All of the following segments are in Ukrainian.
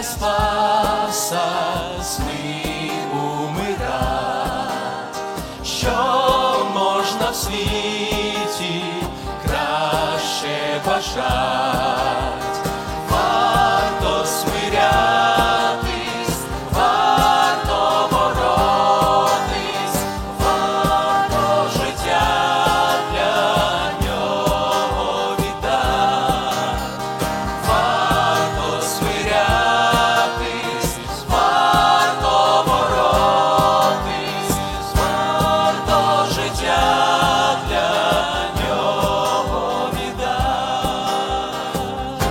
для Спаса з ним умирать, що можна в світі краще бажать. Варто смирятись, варто боротись, варто життя для нього віддать. Варто смирятись, варто боротись, варто життя для нього віддать.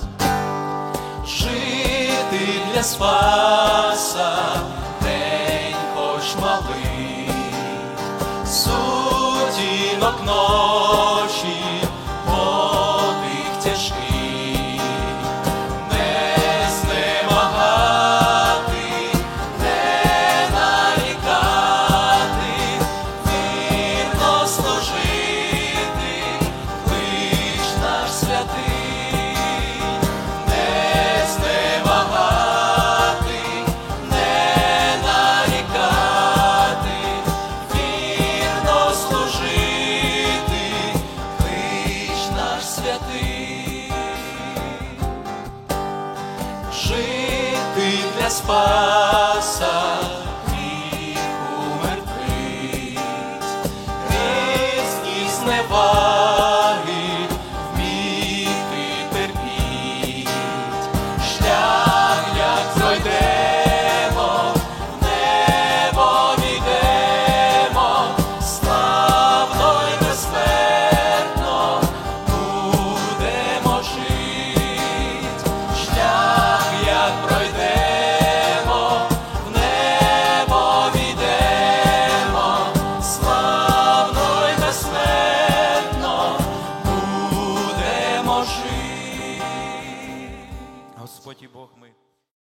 Жити для Спаса день хоч малий, сутінок ночі, подих тяжкий, не знемагати, не нарікати, вірно служити, клич наш святий. Не знемагати, не нарікати, вірно служити, клич наш святий. Жити для Спаса, гріх умертвить, різні зневаги вміти терпіть. Шлях, як пройдемо, в небо війдемо, славно й безсмертно будемо жить. Шлях, як пройдемо, в небо війдемо, славно й безсмертно будемо жить. Господь і Бог ми.